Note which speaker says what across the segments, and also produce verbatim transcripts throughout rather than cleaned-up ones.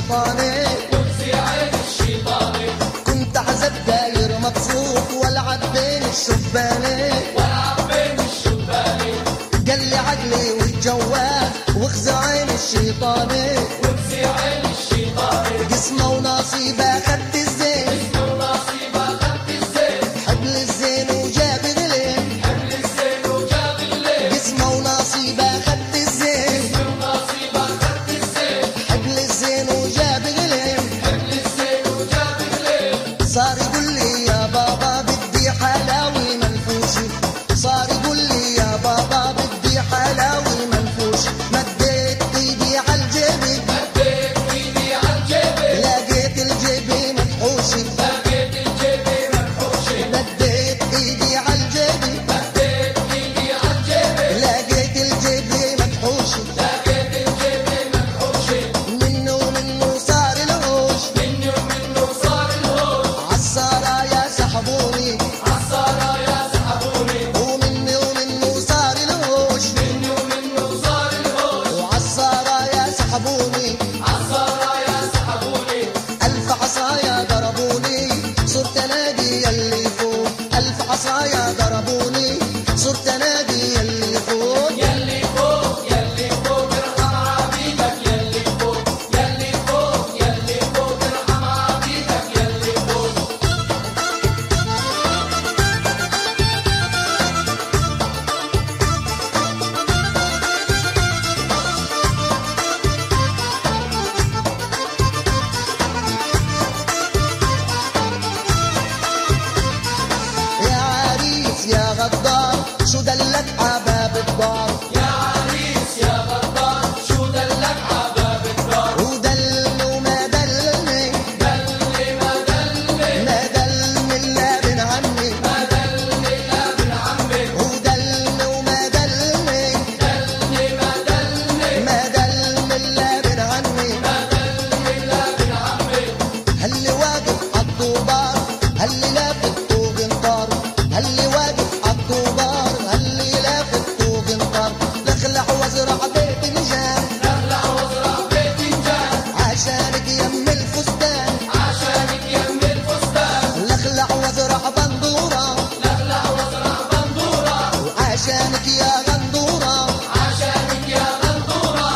Speaker 1: الشيطاني
Speaker 2: وفي عين الشيطاني
Speaker 1: كنت عزب داير مبسوط والعب بين الشباني
Speaker 2: والعب بين الشباني
Speaker 1: قال لي عقلي والجوال واخزى عين الشيطاني
Speaker 2: وفي عين الشيطاني
Speaker 1: قسمه ونصيبه خدت الزين
Speaker 2: اسمه ونصيبه خدت الزين
Speaker 1: حبل الزين وجاب غلين
Speaker 2: حمل الزين وجاب الليل
Speaker 1: قسمه ونصيبه خدت الزين
Speaker 2: اسمه ونصيبه خدت الزين
Speaker 1: حبل الزين وجاب غلين
Speaker 2: حمل الزين وجاب الليل
Speaker 1: صار يقول لي يا بابا بدي حلاوي منفوشي صار يقول لي يا بابا بدي حلاوي منفوشي مديت ايدي عالجيبي
Speaker 2: مديت ايدي عالجيبي
Speaker 1: لقيت الجيبي منحوشي
Speaker 2: لقيت الجيبي منحوشي
Speaker 1: مديت ايدي عالجيبي
Speaker 2: مديت ايدي عالجيبي
Speaker 1: لقيت الجيبي منحوشي
Speaker 2: لقيت الجيبي منحوشي
Speaker 1: منه ومنه صار الهوش
Speaker 2: مني ومنه صار الهوش
Speaker 1: عالسرايا سحبوني
Speaker 2: عالسرايا سحبوني
Speaker 1: ومني ومنه صار الهوش
Speaker 2: مني ومنه صار الهوش
Speaker 1: وعالسرايا سحبوني
Speaker 2: عالسرايا سحبوني
Speaker 1: ألف عصايا ضربوني صرت انادي يلي فوق ألف عصايا ضربوني صرت انادي يلي فوق
Speaker 2: يلي فوق يلي فوق ارحم عبيدك يلي فوق يلي فوق يلي فوق ارحم عبيدك يلي فوق
Speaker 1: يا عريس يا غدار شو دلك عباب الدار
Speaker 2: يا عريس يا غدار شو دلك عباب الدار
Speaker 1: ودلني وما دلني
Speaker 2: دلني ما دلني
Speaker 1: ما دلني الا بن عمي
Speaker 2: ما دلني لا ابن عمي
Speaker 1: ودلني وما دلني
Speaker 2: دلني ما دلني
Speaker 1: ما دلني الا بن عمي
Speaker 2: ما دلني لا ابن عمي
Speaker 1: هاللي واقف عالطوبار هاللي لافت طوق انطار هاللي واقف عالطوبار هاللي لافت طوق انطار لخلع وازرع بيت نجان
Speaker 2: نخلع وازرع بيت نجان
Speaker 1: عشانك يم الفستان
Speaker 2: عشانك يم الفستان
Speaker 1: لخلع وازرع بندوره
Speaker 2: نخلع وازرع بندوره
Speaker 1: وعشانك يا غندوره
Speaker 2: عشانك يا غندوره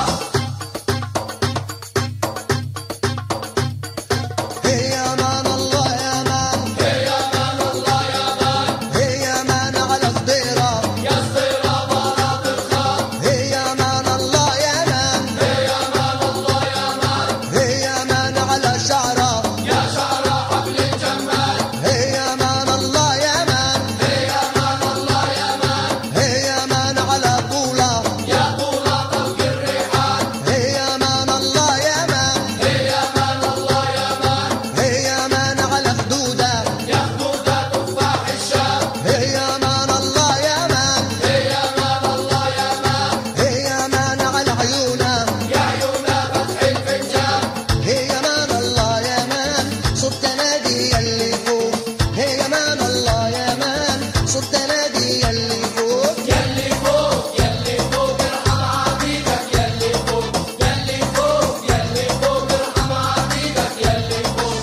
Speaker 1: هي يا مان الله يا مان
Speaker 2: يا مان الله يا مان
Speaker 1: هي يا مان على صديره
Speaker 2: يا صغيرة بارات الخاط
Speaker 1: هي يا مان الله يا مان
Speaker 2: يا مان الله يا مان
Speaker 1: هي يا مان على شعره
Speaker 2: يا شعرة حبل الجمال
Speaker 1: هي يا مان الله يا مان
Speaker 2: يا مان الله يا مان
Speaker 1: هي يا مان على طوله
Speaker 2: يا طولة طلق الريحان
Speaker 1: هي يا مان الله يا مان
Speaker 2: يا مان الله يا مان
Speaker 1: هي يا مان على خدوده
Speaker 2: يا خدودة تفاح الشام
Speaker 1: هي يا مان الله يا مان
Speaker 2: يا مان الله يا مان
Speaker 1: هي يا مان على عيونه
Speaker 2: يا عيونا فتح الفنجان
Speaker 1: هي يا مان الله يا مان صرت انادي يلي فوق هي يا مان الله يا مان صرت انادي يلي فوق
Speaker 2: يلي فوق يلي فوق ارحم عبيدك يلي فوق يلي فوق يلي فوق ارحم عبيدك يلي فوق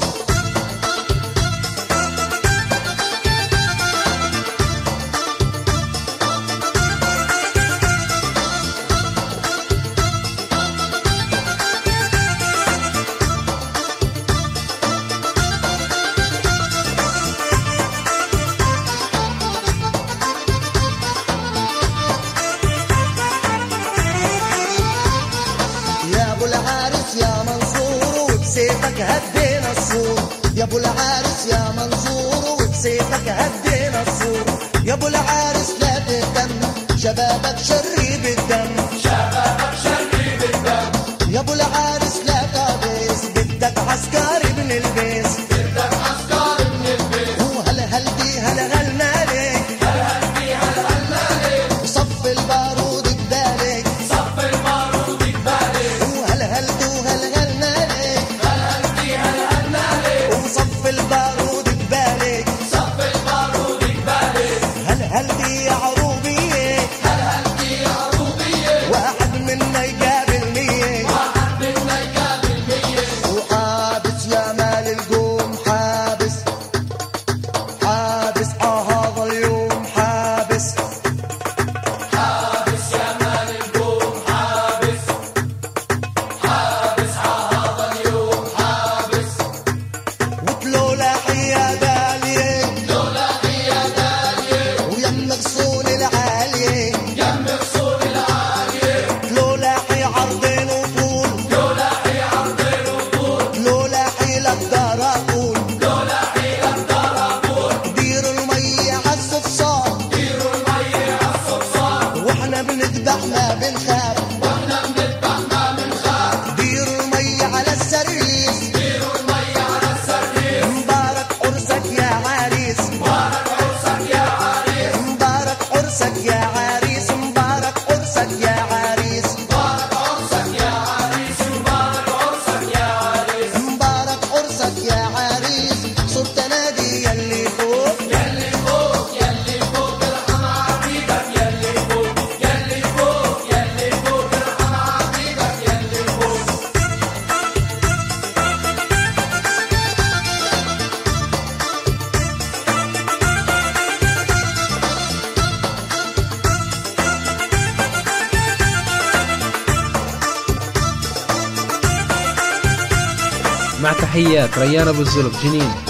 Speaker 1: يا ابو العارس يا منصور وبسيفك هدينا السور يا ابو العارس يا منصور وبسيفك هدينا السور يا ابو العارس لا تهتم شبابك شري بالدم
Speaker 2: شبابك شري بالدم
Speaker 1: يا ابو العارس لا تابس بدك عسكري من البيس
Speaker 2: بدك عسكر من البيت
Speaker 1: وهل هل دي هل هل مالك
Speaker 2: هل هل في هل هل مالك
Speaker 1: وصف البارود ببالك
Speaker 2: صف البارود ببالك
Speaker 1: وهل هل دو هل هل مالك
Speaker 2: هل هل في هل هل مالك
Speaker 1: وصف البارود ببالك
Speaker 2: صف البارود ببالك
Speaker 1: هل هل دي عروبية
Speaker 2: هل هل في عروبية
Speaker 1: واحد منا يقابل مية
Speaker 2: واحد منا
Speaker 1: واحنا بنذبح ما بنخاف،
Speaker 2: واحنا بنذبح ما بنخاف.
Speaker 1: ديروا المي على السريس،
Speaker 2: ديروا المي على السرير.
Speaker 1: مبارك عرسك يا عريس،
Speaker 2: مبارك عرسك يا عريس.
Speaker 1: مبارك عرسك يا عريس، مبارك عرسك يا عريس،
Speaker 2: مبارك عرسك يا عريس. مبارك عرسك يا عريس.
Speaker 1: مبارك عرسك يا عريس. صرت نادي يلي فوق،
Speaker 2: يلي فوق يلي فوق ارحم عبيدك يلي فوق. يلي فوق يلي فوق ارحم عبيدك يلي فوق.
Speaker 3: مع تحيات ريان ابو الزلف جنين.